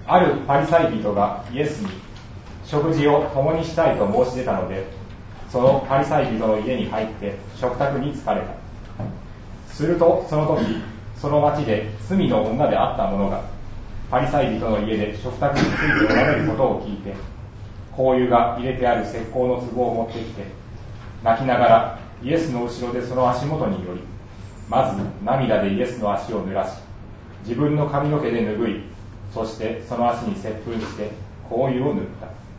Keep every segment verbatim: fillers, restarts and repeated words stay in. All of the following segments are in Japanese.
あるパリサイ人がイエスに食事を共にしたいと申し出たので、そのパリサイ人の家に入って食卓に疲れた。するとその時、その町で罪の女であった者がパリサイ人の家で食卓についておられることを聞いて、香油が入れてある石膏の壺を持ってきて、泣きながらイエスの後ろでその足元により、まず涙でイエスの足を濡らし、自分の髪の毛で拭い、そしてその足に接吻して香油を塗った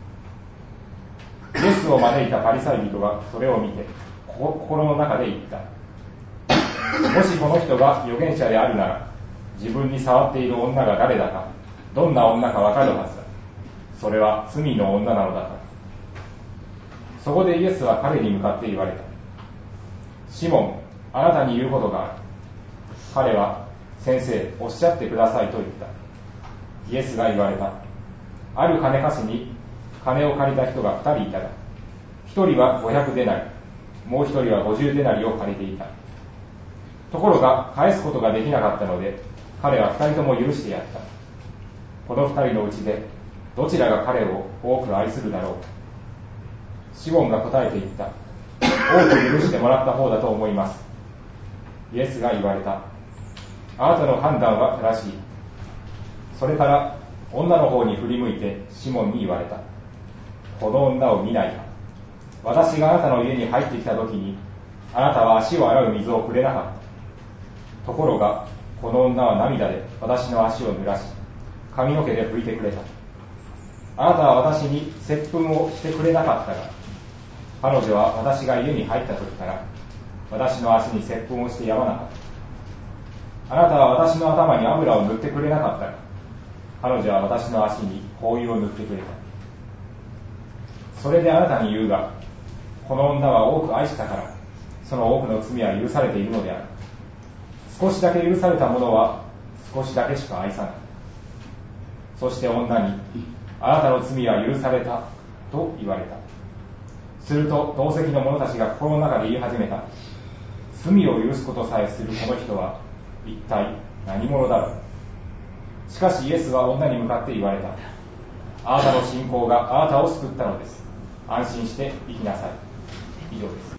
。イエスを招いたパリサイ人がそれを見て心の中で言った。もしこの人が預言者であるなら、自分に触っている女が誰だか、どんな女かわかるはずだ。それは罪の女なのだから。そこでイエスは彼に向かって言われた。シモン、あなたに言うことがある。彼は、先生、おっしゃってくださいと言った。イエスが言われた。ある金貸しに金を借りた人が二人いたが、一人は五百デナリ、もう一人は五十デナリを借りていた。ところが返すことができなかったので、彼は二人とも許してやった。この二人のうちでどちらが彼を多く愛するだろうか。シモンが答えて言った。多く許してもらった方だと思います。イエスが言われた。あなたの判断は正しい。それから女の方に振り向いてシモンに言われた。この女を見ないか。私があなたの家に入ってきた時に、あなたは足を洗う水をくれなかった。ところがこの女は涙で私の足を濡らし、髪の毛で拭いてくれた。あなたは私に接吻をしてくれなかったが、彼女は私が家に入った時から私の足に接吻をしてやまなかった。あなたは私の頭に油を塗ってくれなかったが、彼女は私の足に香油を塗ってくれた。それであなたに言うが、この女は多く愛したから、その多くの罪は許されているのである。少しだけ許された者は少しだけしか愛さない。そして女に、あなたの罪は許されたと言われた。すると同席の者たちが心の中で言い始めた。罪を許すことさえするこの人は一体何者だろう。しかしイエスは女に向かって言われた。あなたの信仰があなたを救ったのです。安心して生きなさい。以上です。